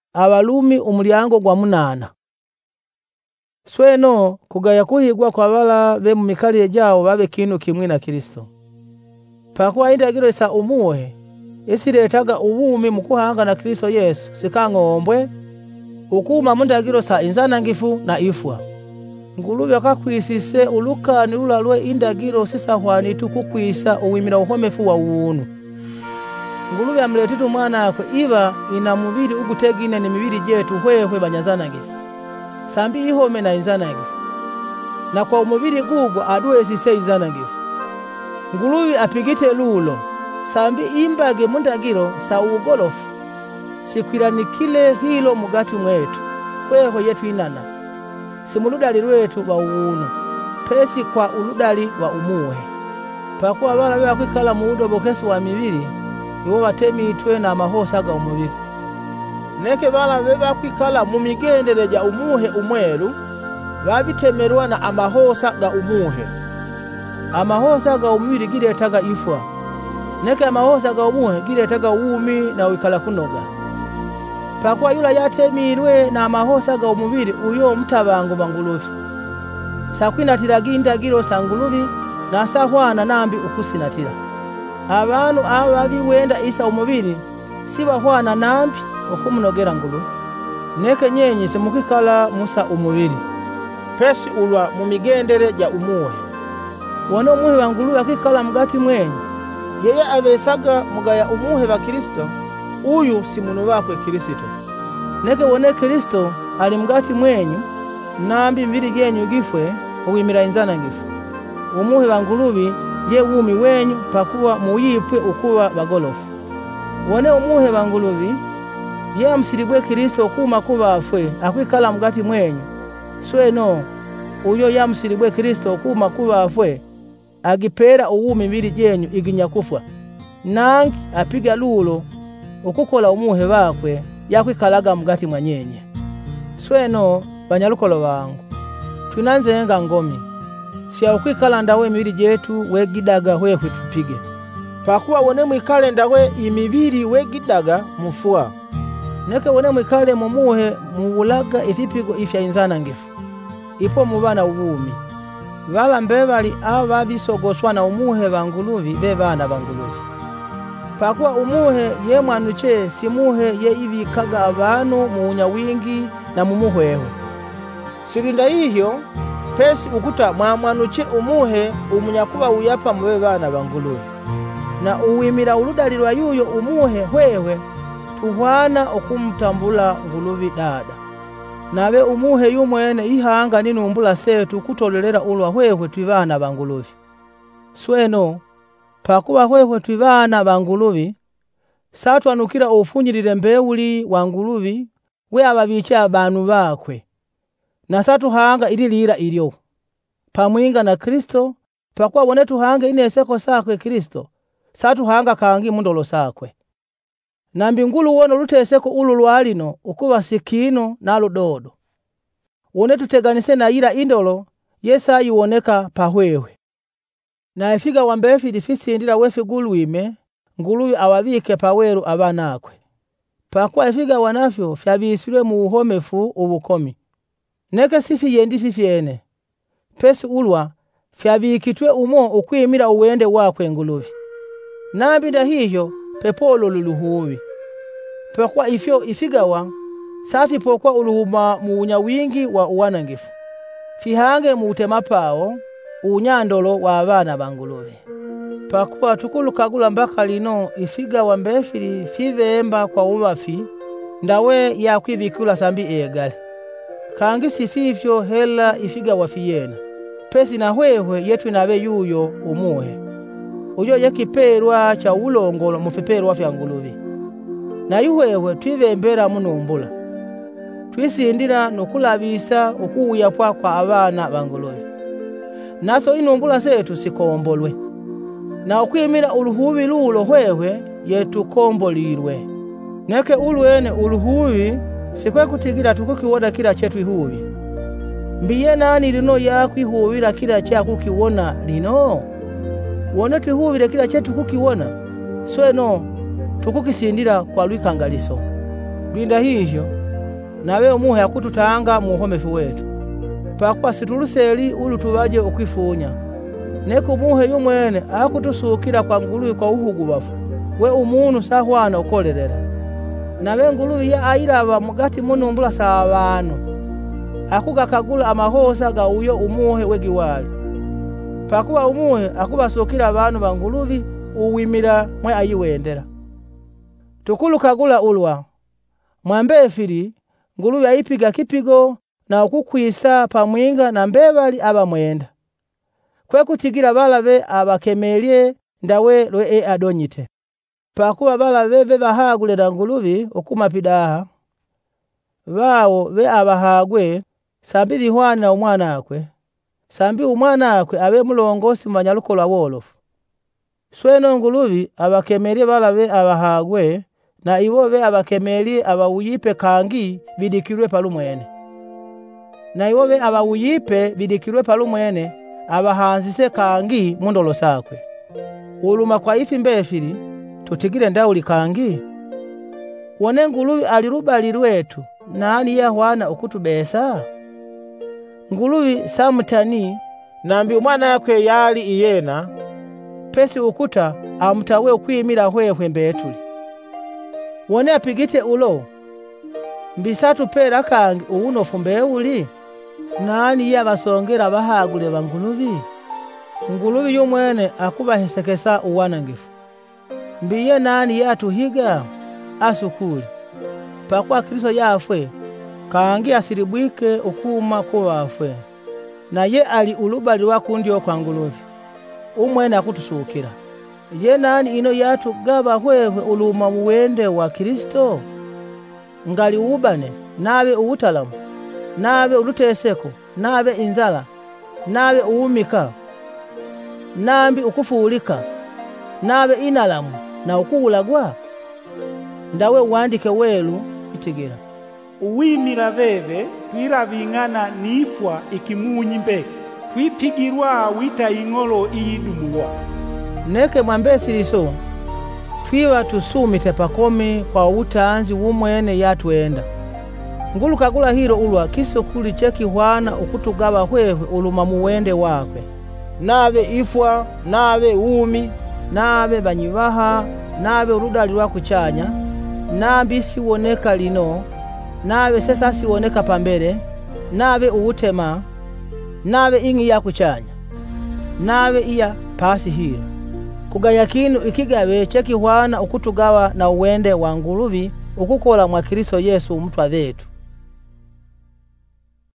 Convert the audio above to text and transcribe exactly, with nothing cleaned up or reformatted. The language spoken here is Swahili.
Abalumi umulyango gwa munana. Sweno kugaya kuhigwa kwa bala be mu mikali jawo babe kintu kimwe na Kristo. Pakuwa indagiro isa umuhe isiretaga ubumi mu kuhanga na Kristo Yesu sikangombwe ukuma mu ndagiro sa inzanangifu na ifwa. Ngulubi akakwisise ulukani lulalwe indagiro sisahwani tukukwisa uwimira uhomefu wa uunu. Ngulubi amletitu umwana akwe iba ina mubiri ugutegine ni mibiri jetu hwehwe banyazanangifu. Sambi ihome na inzanangifu. Na kwa umubiri gugwa aduwe sise inzanangifu. Ngulubi apigite lulo. Sambi imbage mundagiro sa ugolofu. Sikwilanikile hilo mugati mwetu. Hwehwe yetu inana. Simuludali lwetu wa uunu. Pesi kwa uludali wa umuhe. Pakuwa bala wewa kwikala muudo bokesu wa mibiri. Iwo batemi itwe na mahosa ga umubiri. Neke bala beba kwikala mu migendere ja umuhe umweru babitemerwa na amahosa ga umuhe. Amahosa ga umubiri giretaga ifwa. Neke amahosa ga umuhe giretaga uumi na wikala kunoga. Pakuwa yula yatemirwe na amahosa ga umubiri uyo mutabango banguluvi. Sakwinatiragi indagiro sanguluvi na sahwana nambi ukusinatira. Abantu ababi wenda isa umubiri sibahwana nambi okumunogera ngulu. Neke nyenyi simukikala musa umubiri. Pesi ulwa mu migendere ja umuhe. Wono umuhe wa ngulu akikala mugati mwenyi. Yeye abesaga mugaya umuhe wa Kristo. Uyu simunu bakwe Kristo. Neke wone Kristo ali mugati mwenyu nambi mbiri genyu gifwe uwimira inzanangifu. Umuhe wa ngulubi ye wumi wenyu pakuwa muyipwe ukuwa bagolofu. Wone umuhe wa ngulubi ye amsiribwe Kristo kuma kubafwe akwikala mugati mwenyu. Sweno uyo yamsiribwe Kristo kuma kubafwe agipera uwumi mbiri genyu iginya kufwa. Nangi apiga lulo ukukola umuhe bakwe yakwikalaga mugati mwanyenye. Sweno banyalukolo bangu tunanzenga ngomi siya ukwikala ndawe mibiri jetu wegidaga hwehwe tupige. Pakuwa wone mwikale ndawe imibiri wegidaga mufua. Neke wone mwikale mumuhe mubulaga ifipigo ifya inzanangifu. Ipo mubana ubumi. Vala mbebali aba bisogoswa na umuhe banguluvi bebana banguluvi. Pakuwa umuhe ye mwanuche simuhe ye ibikaga abantu mu nyawingi na mumuhweho. Sirinda ihyo pesi ukuta mwamwanuche umuhe umunyakuba uyapa mube bana banguluvi. Na uwimira uludalirwa yuyo umuhe hwewe tuhwana okumutambula nguluvi dada. Nabe umuhe yumwene ihanga ninumbula setu kutolelera ulwa hwewe twibana banguluvi. Sweno pakuba hwewe twibana banguluvi satwanukira ofunyirire mbewuli wa nguluvi we ababicha abantu bakwe. Na satuhanga ililira ilyo. Pamwinga na Kristo, pakuwa wone tuhanga ineseko sakwe Kristo, satuhanga kangi mundolo sakwe. Nambi ngulu wono luteseko ulu lwalino ukuba sikino na ludodo. Wone tuteganise na ira indolo, yesa yuoneka pahwewe. Na ifiga wambefi difisi indira wefi gulwime, nguluwi awavike paweru abanakwe. Pakuwa ifiga wanafyo fyabisile mu uhomefu ubukomi. Neke sifi yendi fifiene. Pesi ulwa fyabikitwe umo ukwimira uwende wakwe nguluvi. Nambi nda hiyo pepolo luluhuwi. Pakuwa ifyo ifigawa safi pokwa uluhuma mu unyawingi wa uwanangifu. Fihange mu utemapao unyandolo wa abana banguluvi. Pakuwa tukulu kagula mbaka lino ifigawa mbefili fivemba kwa uwafi ndawe ya kwivikula sambi egale. Kangi sififyo hela ifiga wafiyena. Pesi na hwehwe yetu nabe yuyo umuhe. Uyo yekiperwa cha ulongolo mufiperwa fya nguluvi. Na yuhwewe twivembera munumbula. Twisindira nukulabisa ukuuyapwa kwa abana banguluvi. Naso inumbula setu sikombolwe. Na ukwimira uluhuvi lulo hwewe yetu kombolirwe. Neke ulwene uluhuvi sikwe kutigira tukukiwona kila chetu ihuvi. Mbiye nani lino yakwihuvira kila cha kukiwona lino? Wone twihuvire kila chetu kukiwona. Sweno tukukisindira kwa lwikangaliso. Linda hivyo nawe umuhe akututanga mu uhomefu wetu. Pakuwa situluseli ulu tubaje ukwifunya. Neko umuhe yumwene akutusukira kwa Nguluvi kwa uhugubafu. We umuntu sahwana ukolerera. Nawe Nguluvi ya ayiraba mugati munumbula sa abantu. Akugakagula amahosa ga uyo umuhe wegiwali. Pakuwa umuhe akubasukira abantu ba Nguluvi uwimira mwe ayiwendera. Tukulukagula ulwa. Mwambefiri Nguluvi ayipiga kipigo na ukukwisa pamwinga na mbebali abamwenda. Kwe kutigira balabe abakemelye ndawe lwe e adonyite. Pakuwa balabe be bahagulira Nguluvi okumapidaha. Bawo be abahagwe sambi bihwana na umwana akwe. Sambi umwana akwe abe mulongosi mbanyalukola wolofu. Sweno Nguluvi abakemelye balabe abahagwe na iwo be abakemelye abawuyipe kangi bidikirwe palumwene. Na iwo be abawuyipe bidikirwe palumwene abahanzise kangi mundolo sakwe. Uluma kwa ifi mbefiri tutigire ndauli kangi. Wone Nguluvi alirubali lwetu nani yahwana ukutubesa? Nguluvi samutani nambi umwana yakwe yali iyena pesi ukuta amutawe ukwimira hwehwe mbetuli. Wone apigite ulo mbisatu pera kangi uwunofu mbeuli nani yabasongera bahagule ba Nguluvi. Nguluvi yumwene akubahesekesa uwanangifu. Mbiye nani yatuhiga asukuli. Pakuwa Kristo yafwe kangi asiribwike ukuma kuwafwe. Na ye ali ulubali wakundio kwa Nguluvi. Umwene akutusukira. Ye nani ino yatu gaba hwewe uluma muwende wa Kristo. Ngali ubane, nawe uutalamu, nawe uluteseko, nawe inzala, nawe uumika, nambi ukufuulika, nawe inalamu na ukuulagwa. Ndawe uwandike welu itigira. Uwimira veve twirabingana nifwa ikimunyi mbe. Twipigirwa wita ingolo iyidumulwa. Neke mwambesiliso twiwa tusumite pakomi kwa utanzi wumwene yatuenda. Ngulukagula hilo ulwa kiso kuli cheki hwana ukutugaba hwewe uluma muwende wakwe. Nawe ifwa, nawe umi, nawe banyivaha, nawe urudali lwa kuchanya, nambi siwoneka lino, nawe sesa siwoneka pambele, nawe uutema, nawe ingi ya kuchanya, nawe iya pasi hilo. Kugaya kinu ikigawe cheki hwana ukutugawa na uwende wa Nguluvi ukukola mwa Kristo Yesu umutwa vetu.